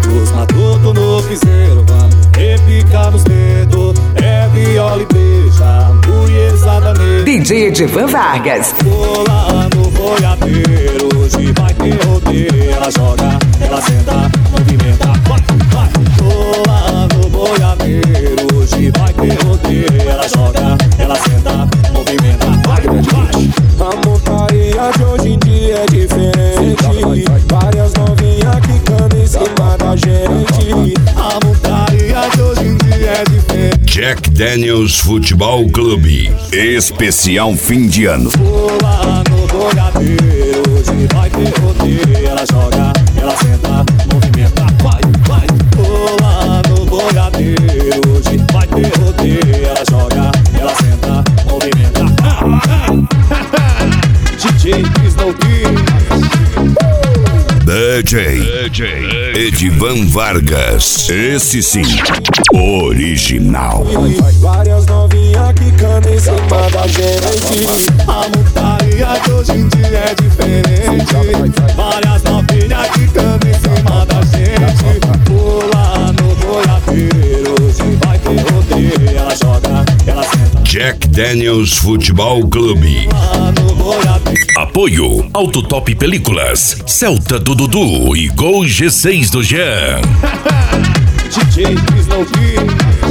Os matutos no piseiro, vamos repicar nos dedos. É viola e beija, mulherzada negra. DJ Edivan Vargas. Pula no boiadeiro, hoje vai ter rodeio. Ela joga, ela senta, movimenta, vai, vai. Pula no boiadeiro, hoje vai ter rodeio. Ela joga, ela senta, movimenta, vai, vai. A montaria de hoje em dia é diferente. Várias novinhas quicando em cima da gente. A montaria de hoje em dia é diferente. Jack Daniels Futebol Clube. Especial fim de ano. Pula no boiadeiro, hoje vai ter rodeio. Ela joga, ela senta, movimenta, vai, vai. Pula no boiadeiro, hoje vai ter rodeio. Ela joga, ela senta, movimenta. DJ Snow DJ Edivan Vargas. Esse sim, original. Várias novinhas quicando em cima da gente. A montaria de hoje em dia é diferente. Várias novinhas quicando em cima da gente. Pula no boiadeiro, hoje vai ter rodeio. Ela joga, ela senta. Jack Daniels Futebol Clube. Pula no boiadeiro. Apoio Autotop Películas, Celta do Dudu e Gol G6 do Jean. DJ Snow